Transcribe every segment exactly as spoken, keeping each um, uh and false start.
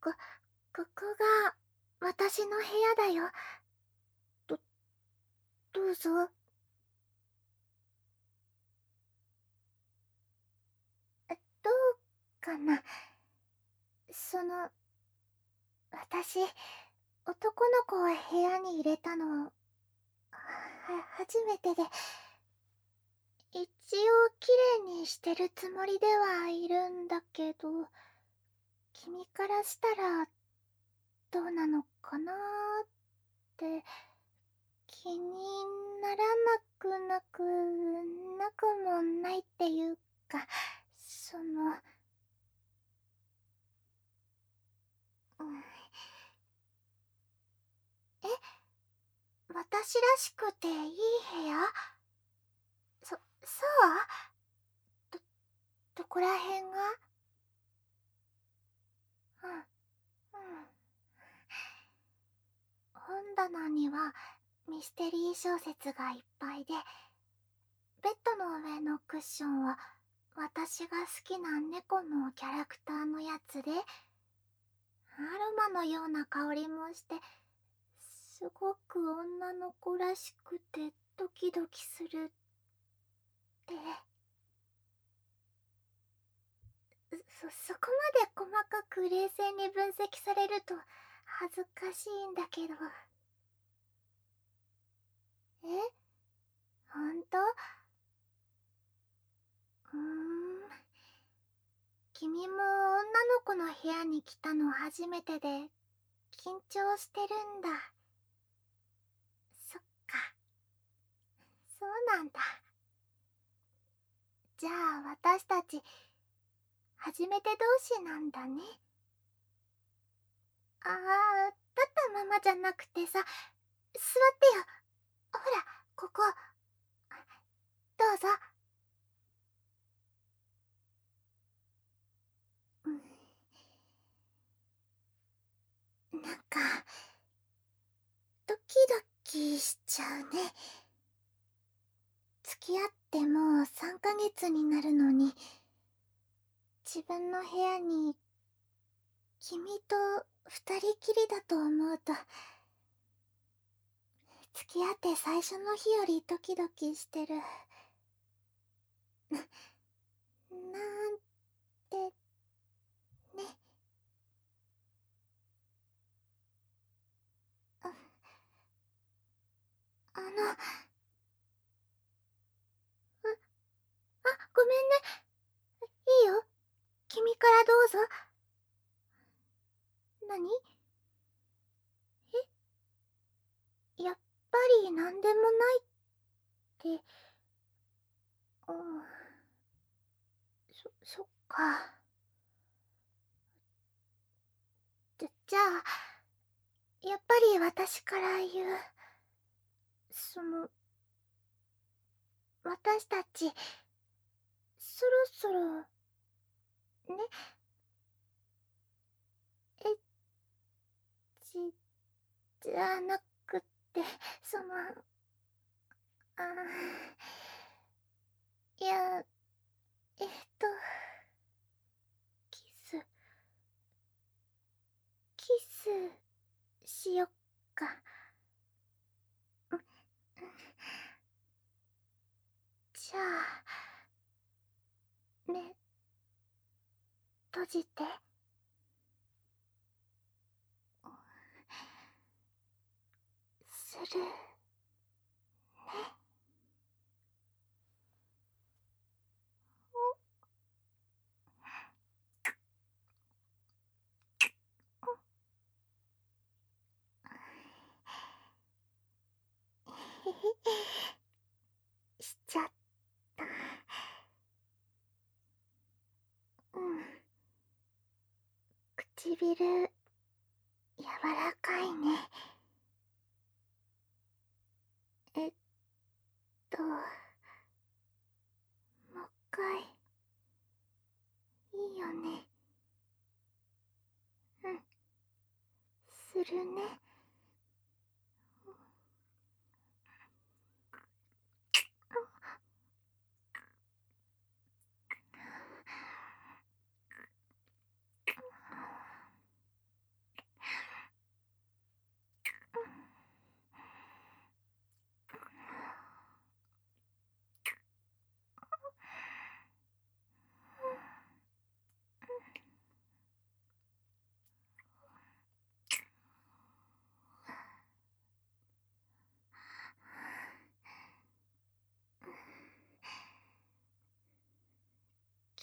こ、ここが私の部屋だよ。ど、どうぞ。どうかな。その、私、男の子を部屋に入れたの、は、初めてで、一応きれいにしてるつもりではいるんだけど、君からしたら、どうなのかなーって、気にならなくなく、なくもないっていうか、その、うん、え、私らしくていい部屋？そ、そう？ど、どこらへんが？うん、うん。本棚にはミステリー小説がいっぱいで、ベッドの上のクッションは私が好きな猫のキャラクターのやつで、アロマのような香りもして、すごく女の子らしくてドキドキするって。そ、そこまで細かく冷静に分析されると恥ずかしいんだけど。え？ほんと？うーん。君も女の子の部屋に来たの初めてで緊張してるんだ。そっか、そうなんだ。じゃあ私たち初めて同士なんだね。ああ、立ったままじゃなくてさ、座ってよ。ほら、ここ。どうぞ。うん、なんかドキドキしちゃうね。付き合ってもうさんかげつになるのに、自分の部屋に君と二人きりだと思うと、付き合って最初の日よりドキドキしてる。な、なんてね。あ、あの、あ、あ、ごめんね。いいよ。君からどうぞ。何？え？やっぱりなんでもないって。うん、そ、そっか。じゃ、じゃあ、やっぱり私から言う。その、私たち、そろそろ、ね、エッチじゃなくって、その、あー、いや、えっと、キス、キスしよっか。うん、じゃあ、目、閉じて。するね。へへ、しちゃった。うん。唇、柔らかいね。えっと、もう一回、いいよね。うん、するね。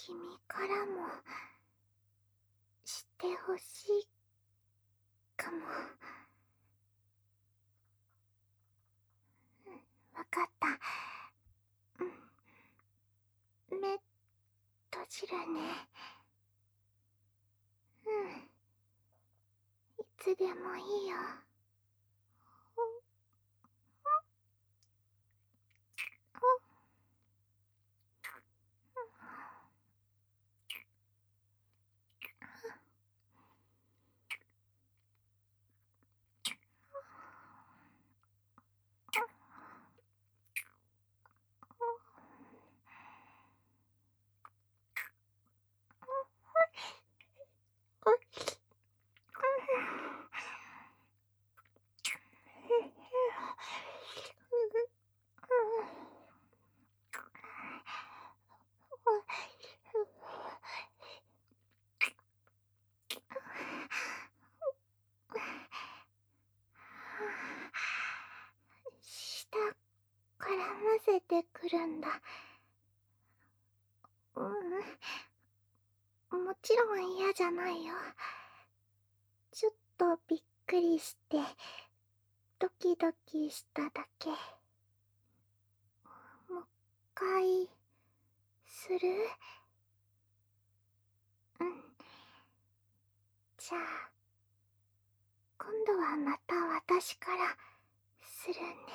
君からもしてほしいかも。わかった。うん。目閉じるね。うん。いつでもいいよ。舌絡ませてくるんだ。うん、もちろん嫌じゃないよ。ちょっとびっくりしてドキドキしただけ。もう一回する？うん。じゃあ今度はまた私からするね。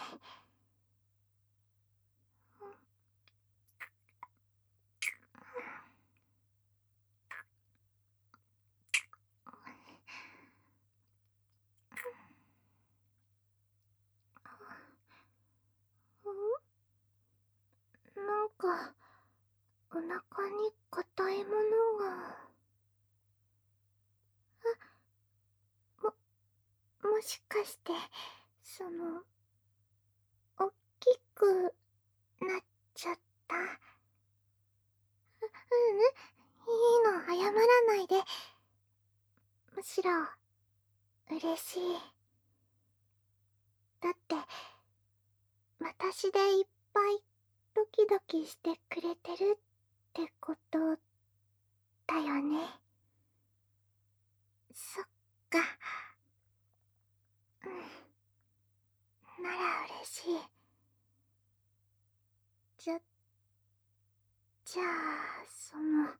ん？なんかお腹に硬いものが。あ、も、もしかして、その、おっきくなっちゃった？う、ううん、いいの、謝らないで。むしろ嬉しい。だって私でいっぱいドキドキしてくれてるってことだよね。そっか。うん、なら嬉しい。じゃじゃあその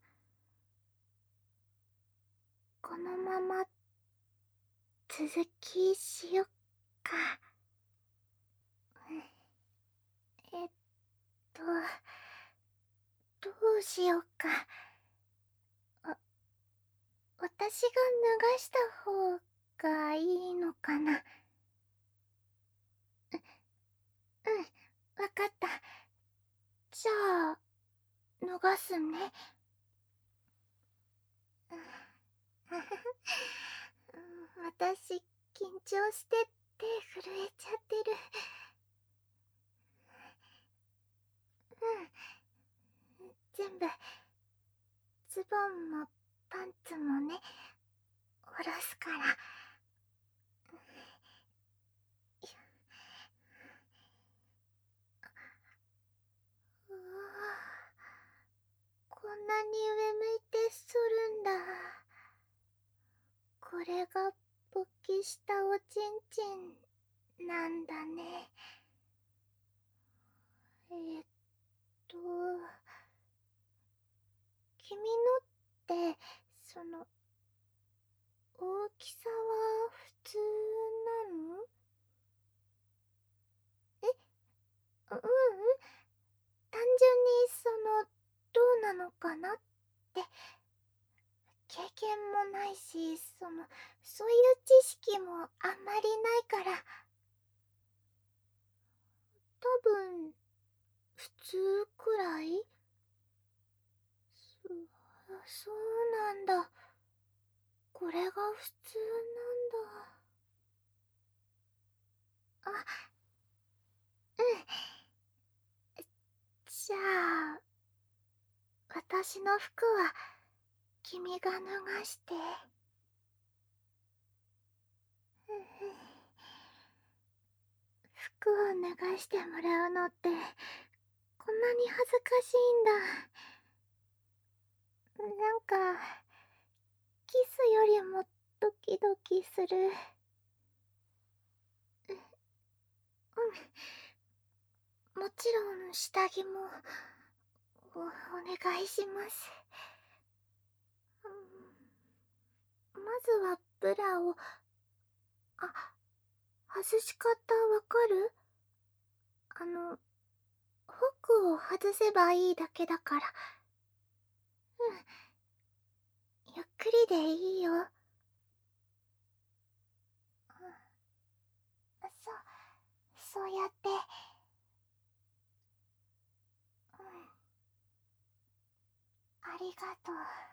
このまま続きしよっか。えっとどうしようか。あ、私が脱がした方がいいのかな。う、うん、わかった。じゃあ脱がすね。私緊張して手震えちゃってる。うん、全部ズボンもパンツもね、下ろすから。うわ、こんなに上向いて剃るんだ。これが勃起したおちんちんなんだね。えーっと君のってその大きさは普通なの？え、う、ううん、単純にそのどうなのかなって。経験もないし、そのそういう知識もあんまりないから。多分普通くらい？そ、そうなんだ。これが普通なんだ。あ、うん。じゃあ私の服は君が脱がして。うんうん。服を脱がしてもらうのってこんなに恥ずかしいんだ。 なんか、キスよりもドキドキする。うん、もちろん下着もお、お願いします。うん、まずはブラを、あ、外し方わかる？あの、ホックを外せばいいだけだから。うん、ゆっくりでいいよ。うん、そう、そうやって。うん、ありがとう。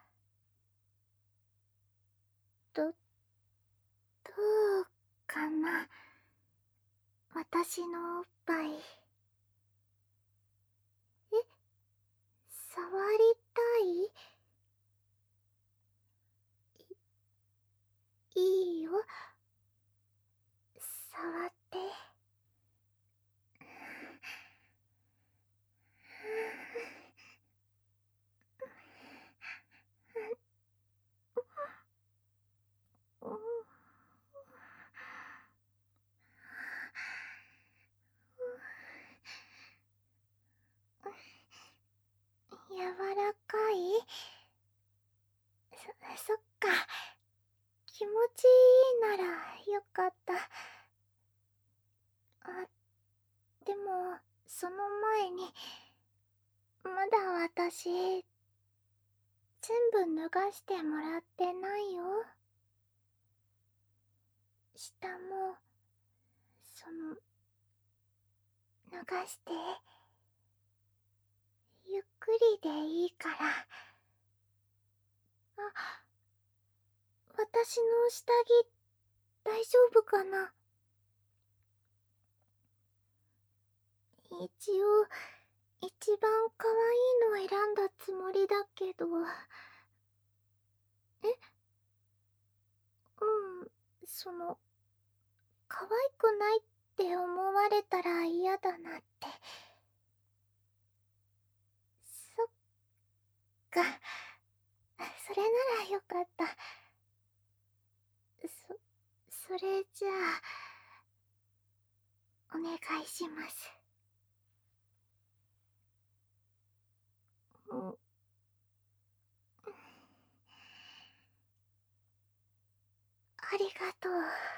ど、どうかな、私のおっぱい。え、触りたい？いいよ、触って。うん、柔らかい？そ、そっか。気持ちいいならよかった。あ、でも、その前に、まだ私、全部脱がしてもらってないよ。下も、その、脱がして。ゆっくりでいいから。あ、私の下着、大丈夫かな？一応、一番可愛いの選んだつもりだけど。え、うん、その、可愛くないって思われたら嫌だなって。そっか、それならよかった。そ、それじゃあ、お願いします。うん、ありがとう。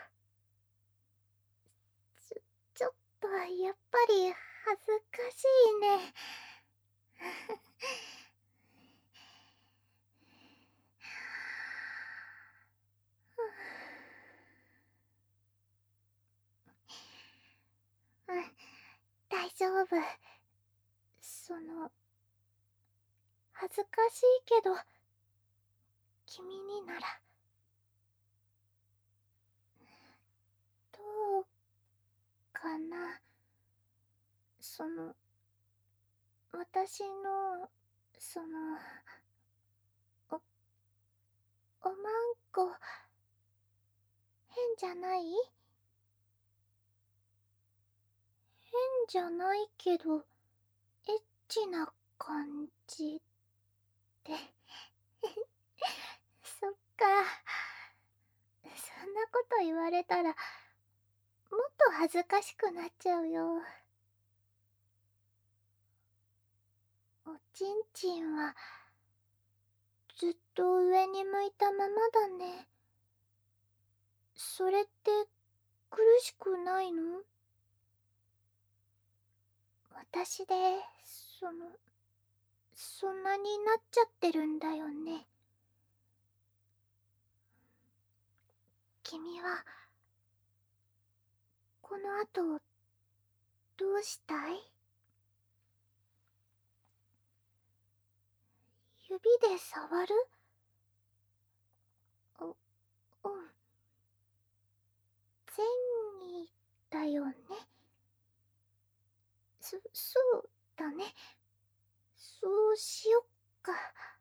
ちょ、ちょっと、やっぱり恥ずかしいね。うん、大丈夫。その、恥ずかしいけど、君になら。どうかな。その、私の、その、お、おまんこ、変じゃない？変じゃないけど、エッチな感じで。そっか。そんなこと言われたら、もっと恥ずかしくなっちゃうよ。おちんちんは、ずっと上に向いたままだね。それって苦しくないの？私で、その、そんなになっちゃってるんだよね。君は、この後、どうしたい？指で触る？う、うん。善意だよね。そ、そうだね。そうしよっか。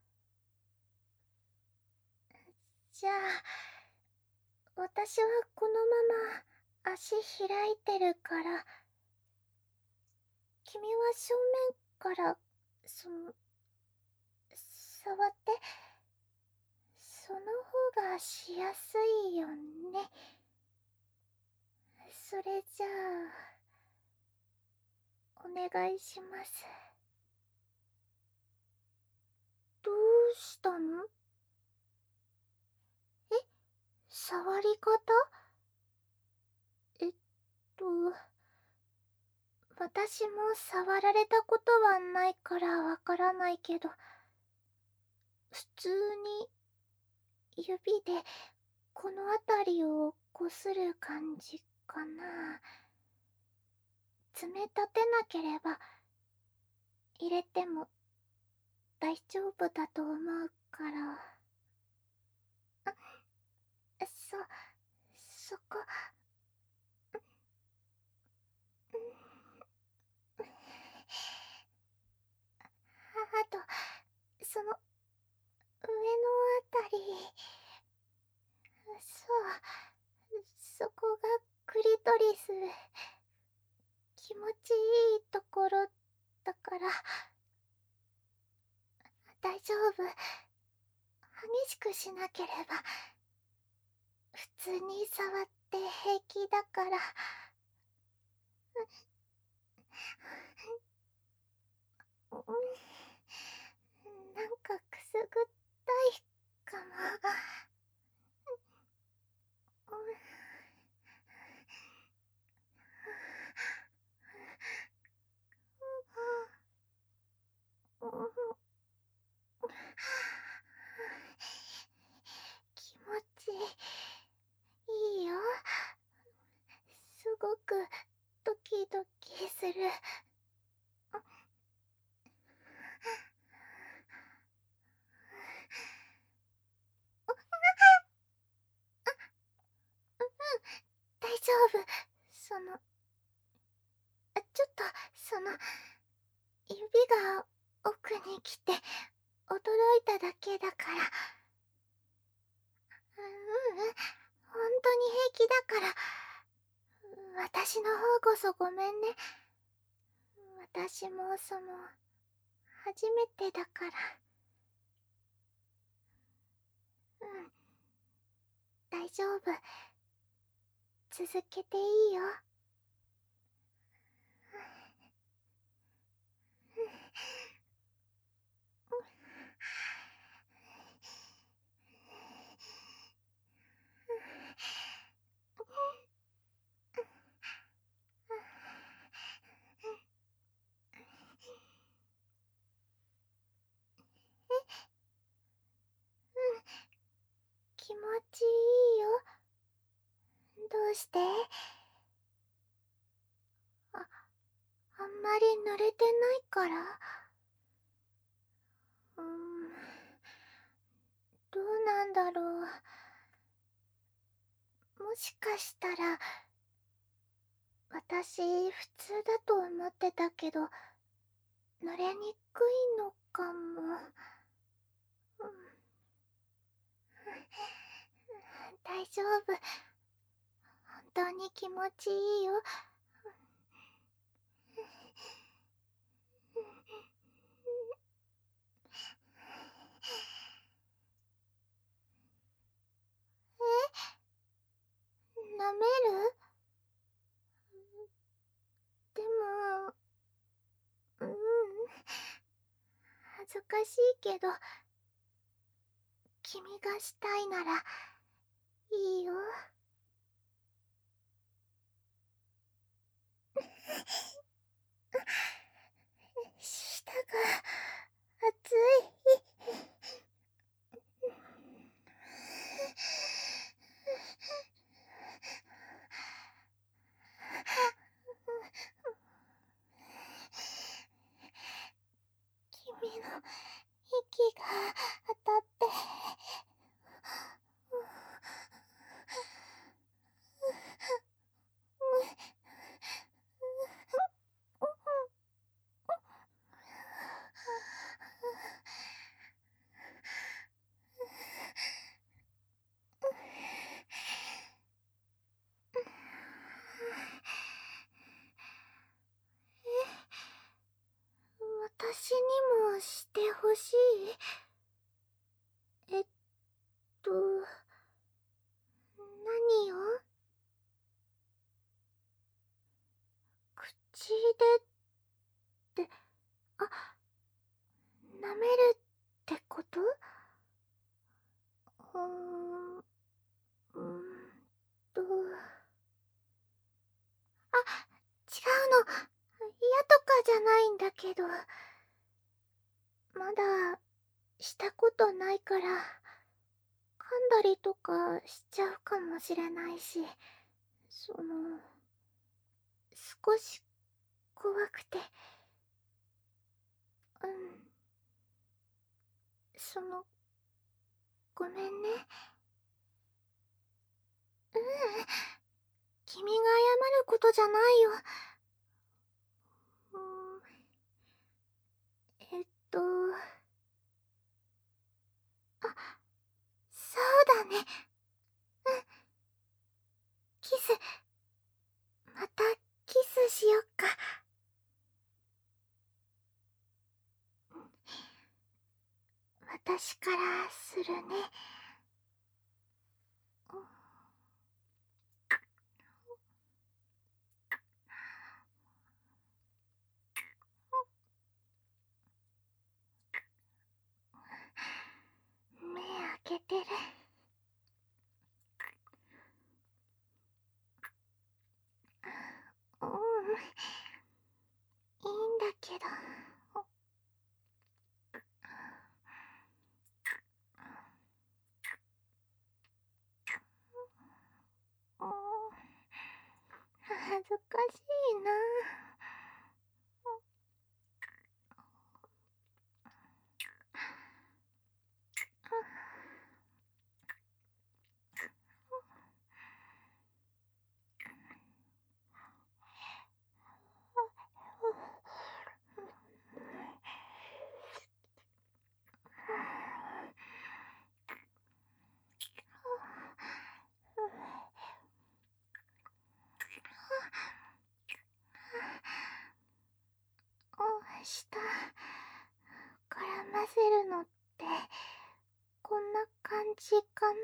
じゃあ、私はこのまま足開いてるから、君は正面から、その、触って。 その方がしやすいよね。それじゃあお願いします。どうしたの？え、触り方？えっと私も触られたことはないからわからないけど、普通に指でこの辺りをこする感じかな。爪立てなければ入れても大丈夫だと思うから。あ、そ、そこ、あと、その、上のあたり、そう、そこがクリトリス、気持ちいいところだから、大丈夫。激しくしなければ、普通に触って平気だから。うん、なんかくすぐったいかも。うんうん、気持ちいいよ。すごくドキドキする。大丈夫。その、あ、ちょっと、その、指が奥に来て驚いただけだから。ううん、本当に平気だから。私の方こそごめんね。私もその、初めてだから。うん、大丈夫。続けていいよ。気持ちいいよ。どうして？あ、あんまり濡れてないから。うーん、どうなんだろう。もしかしたら、私普通だと思ってたけど、濡れにくいのかも。うん、大丈夫。本当に気持ちいいよ。え、舐める？でも、うん、恥ずかしいけど、君がしたいならいいよ。舌が熱い。君の息が当たって、 口でって、あ、舐めるってこと？うーん、うーんと。あ、違うの。嫌とかじゃないんだけど、まだしたことないから、噛んだりとかしちゃうかもしれないし、その、少し怖くて。うん。その、ごめんね。ううん。君が謝ることじゃないよ。うーん。えっと。あ、そうだね。うん。キス、またキスしよっか。私からするね。目開けてる。うん、いいんだけど。うん、恥ずかしいな。舌絡ませるのってこんな感じかな。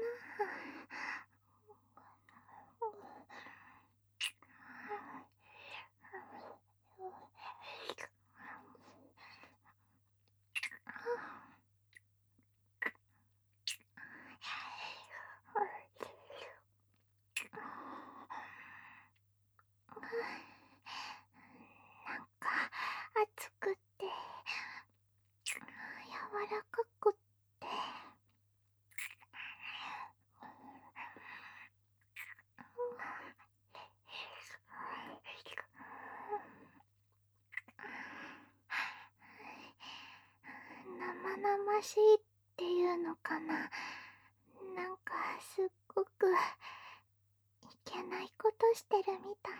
なんか熱くって柔らかくって。生々しいっていうのかな。なんかすっごくいけないことしてるみたい。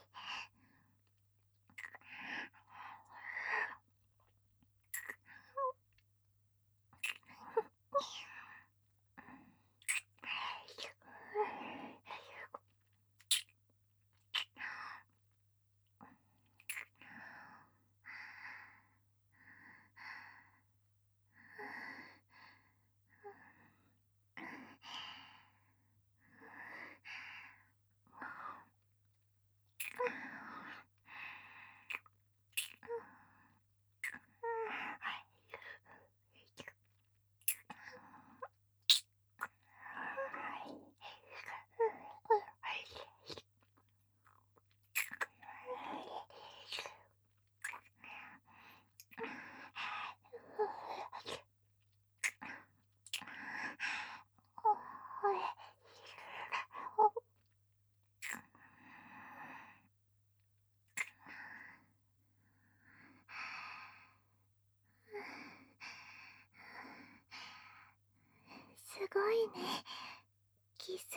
すごいね、キス。す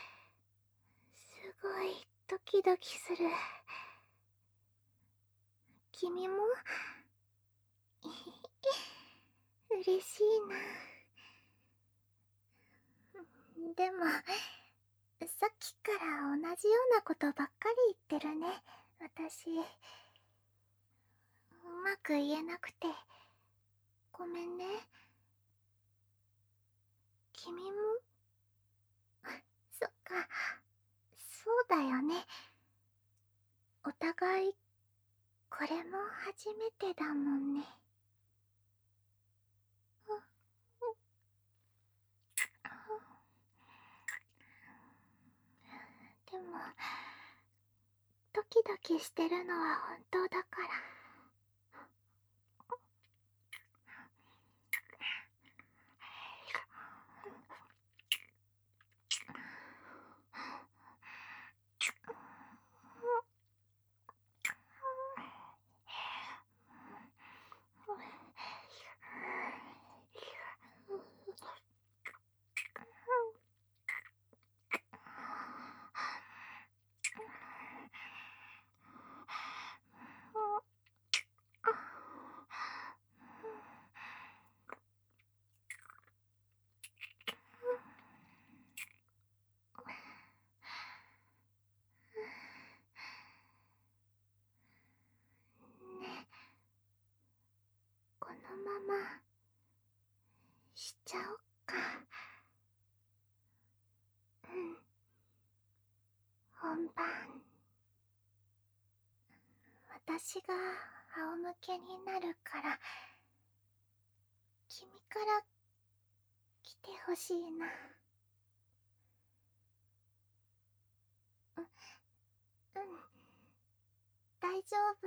ごいドキドキする。君も嬉しいな。でもさっきから同じようなことばっかり言ってるね、私。うまく言えなくてごめんね。君もそっか、そうだよね。お互いれも初めてだもんね。でもドキドキしてるのは本当だから。ね、このまましちゃおっか。うん、本番私が仰向けになるから君から来てほしいな。う、うん、大丈夫。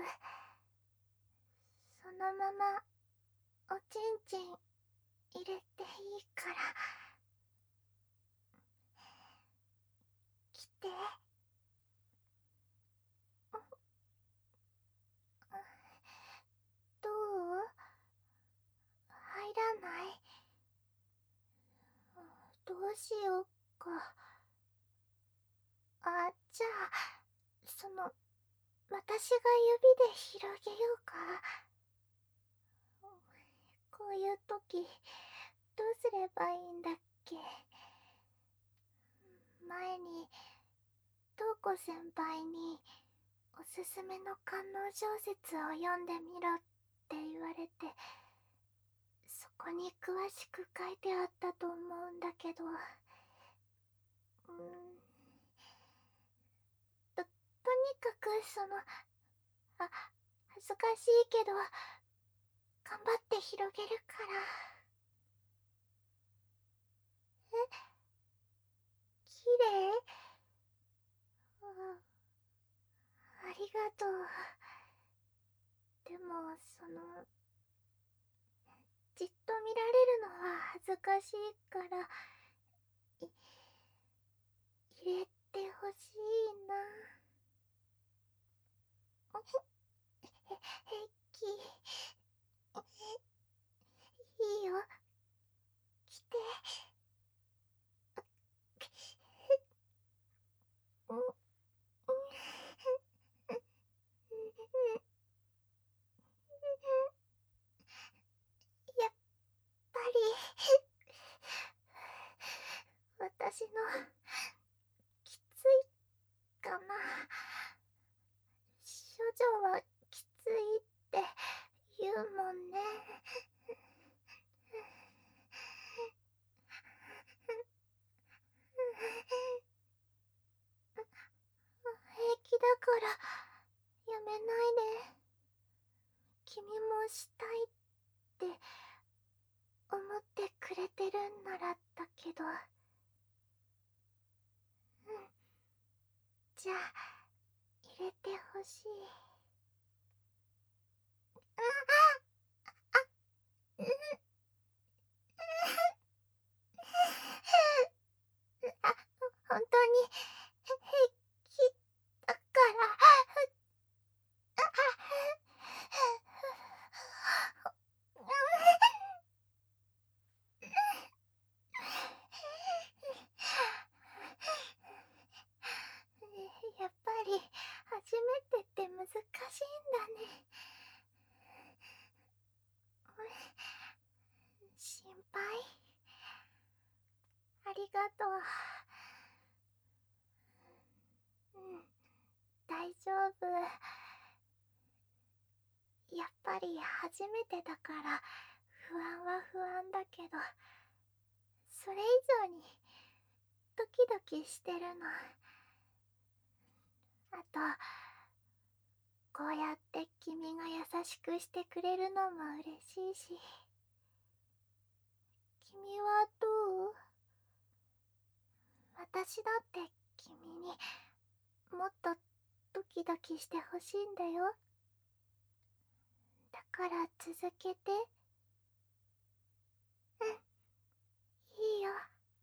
そのままおちんちん入れていいから来て。どう？入らない？どうしようか。あ、じゃあその私が指で広げようか。こういう時どうすればいいんだっけ。前に瞳子先輩におすすめの観音小説を読んでみろって言われて、そこに詳しく書いてあったと思うんだけど、うーんと、とにかくその、あ、恥ずかしいけど頑張って広げるから。え、きれい？あ、ありがとう。でもそのじっと見られるのは恥ずかしいからい入れてほしいな。へ、平気。いいよ、来て。うん、うん、やっぱり私のきついかな。処女はきついって言うもんね。平気だからやめないで。君もしたいって思ってくれてるんならだけど。うん、じゃあ入れてほしい。ああ、うん、あ、本当に平気だから。やっぱり初めてって難しいんだね。心配？ありがとう。うん、大丈夫。やっぱり初めてだから不安は不安だけど、それ以上にドキドキしてるの。あとこうやって君が優しくしてくれるのも嬉しいし。君はどう？私だって君にもっとドキドキしてほしいんだよ。だから続けて。うん、いいよ。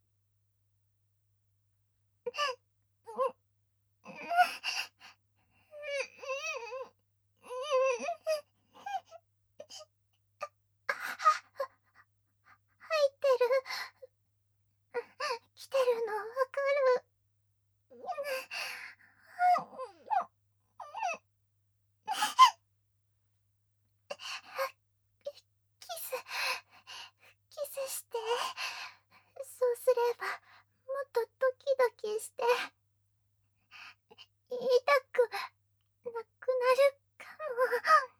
入ってる。来てるのわかる。キスキスして。そうすればもっとドキドキして痛くなくなるかも。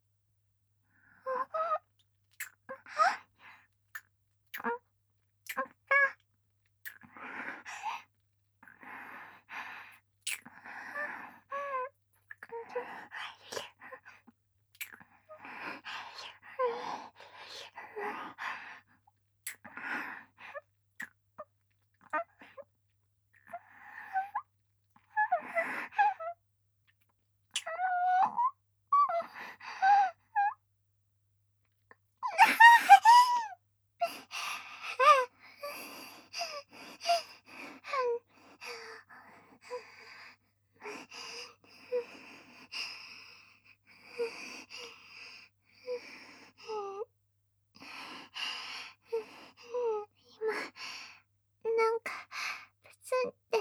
今なんかプツンって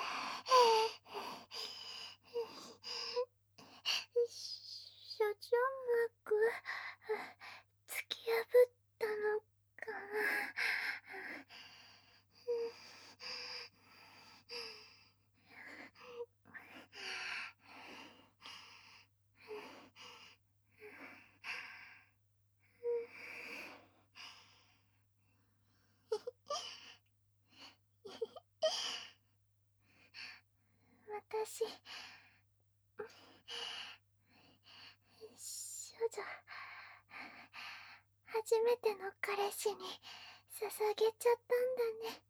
諸女膜突き破ったのかな。私少女初めての彼氏に捧げちゃったんだね。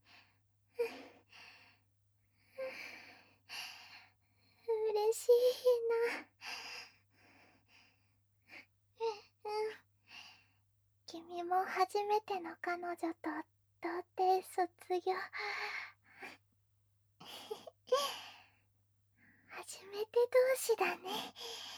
嬉しいな。うん。君も初めての彼女と童貞卒業。初めて同士だね。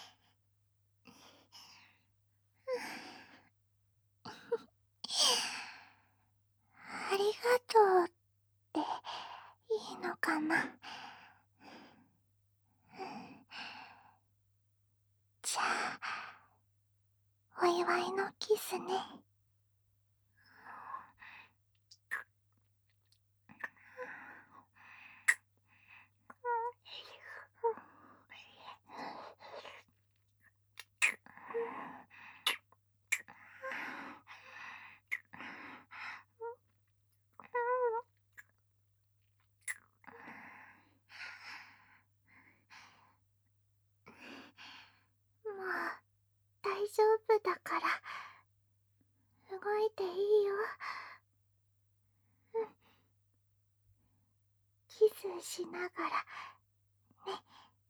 ありがとうっていいのかな。じゃあお祝いのキスね。もう大丈夫だから動いていいよ。うん。キスしながらね。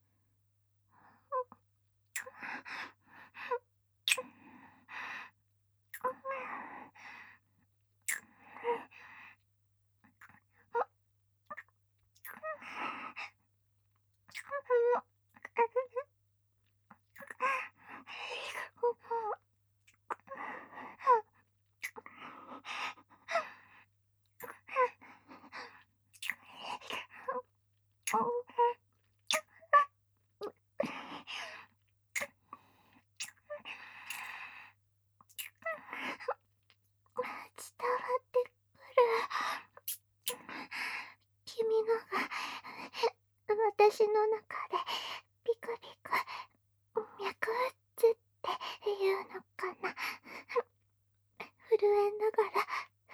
伝わってくる。君のが私の中でピクピク脈打つっていうのかな。震えながら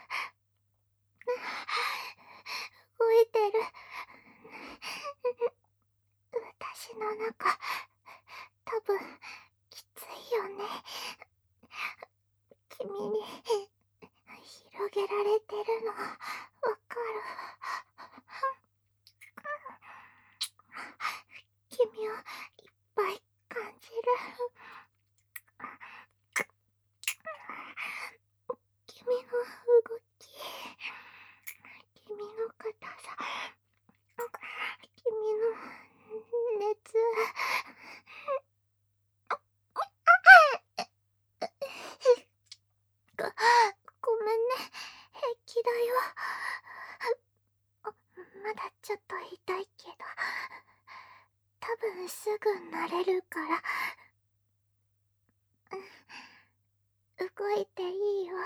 動いてる。私の中多分いっぱい感じる。君の動き、君の硬さ、君の熱。ご、ごめんね、平気だよ。まだちょっと痛いけど、多分すぐ慣れるから。動いていいよ。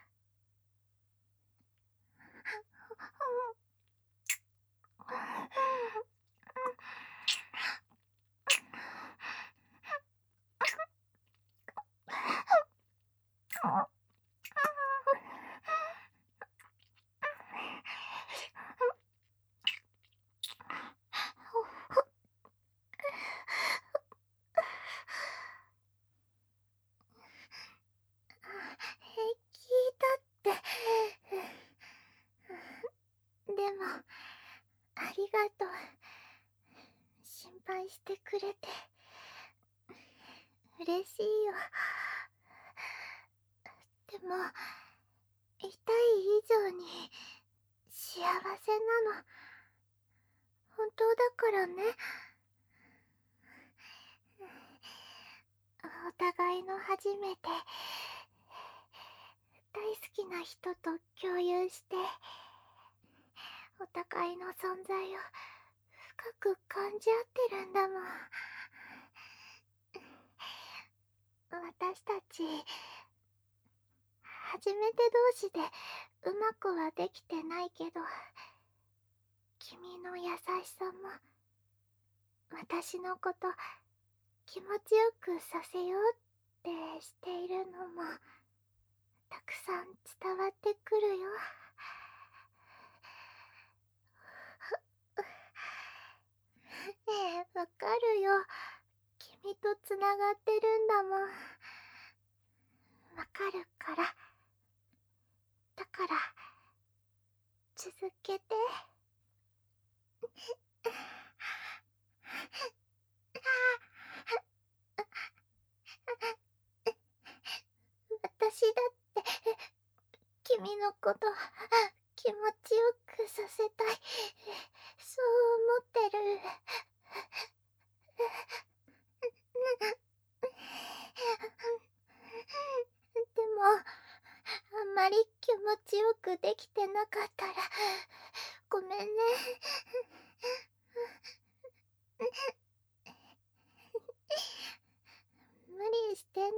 平気だって。でも、ありがとう。心配してくれて。嬉しいよ。でも、痛い以上に幸せなの。本当だからね。お互いの初めて、大好きな人と共有して、お互いの存在を深く感じ合ってるんだもん。私たち、初めて同士でうまくはできてないけど、君の優しさも、私のこと気持ちよくさせようってしているのも、たくさん伝わってくるよ。ねえ、わかるよ。君とつながってるんだもん。わかるから。だから、続けて。私だって、君のこと、気持ちよくさせたい。そう思ってる。でも、あんまり気持ちよくできてなかったら、ごめんね。無理してないって。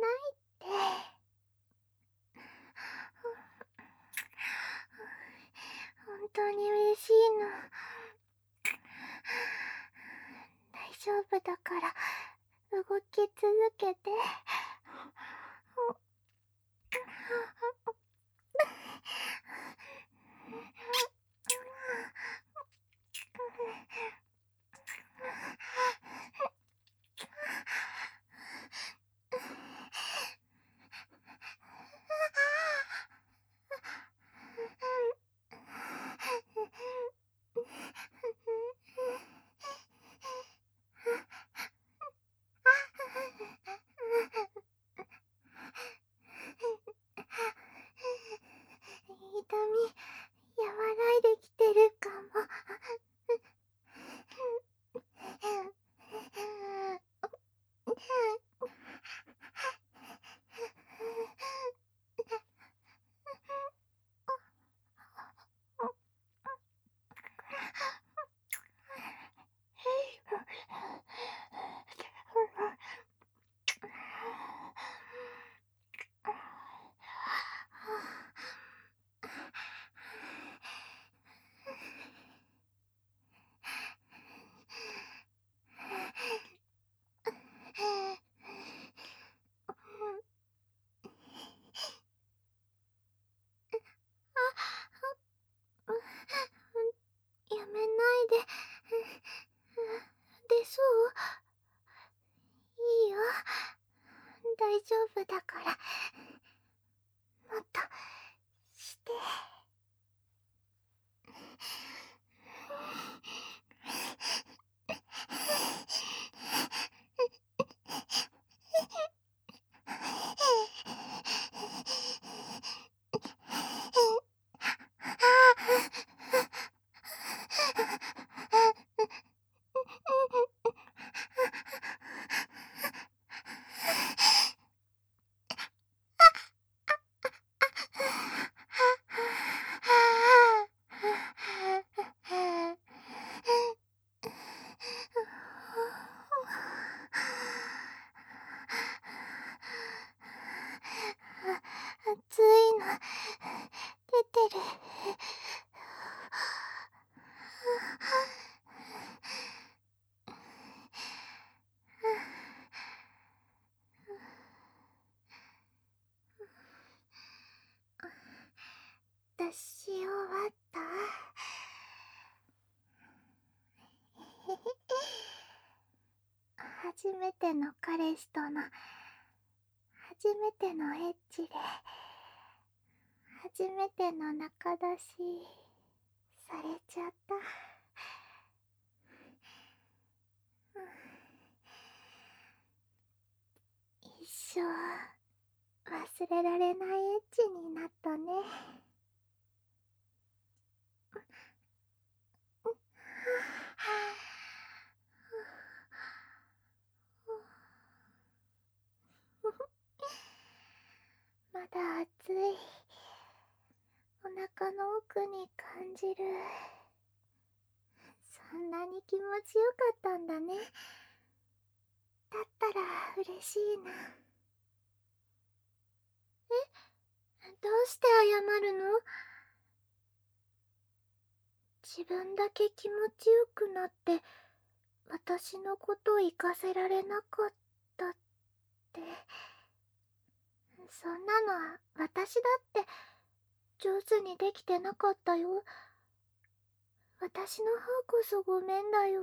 本当に嬉しいの。大丈夫だから動き続けて。 初めての彼氏との初めてのエッチで初めての仲出しされちゃった。一生忘れられないエッチになったね。まだ熱い。お腹の奥に感じる。そんなに気持ちよかったんだね。だったら嬉しいな。え、どうして謝るの？自分だけ気持ちよくなって私のこと行かせられなかったって。そんなのは私だって上手にできてなかったよ。私の方こそごめんだよ。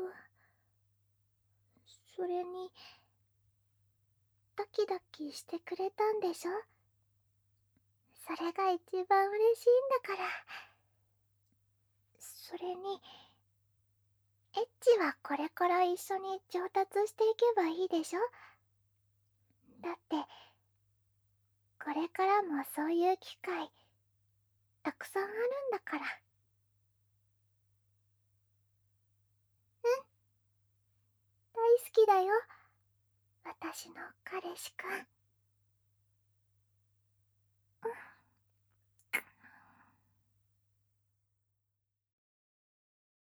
それにドキドキしてくれたんでしょ。それが一番嬉しいんだから。それにエッチはこれから一緒に上達していけばいいでしょ。だってこれからもそういう機会たくさんあるんだから。うん、大好きだよ私の彼氏くん。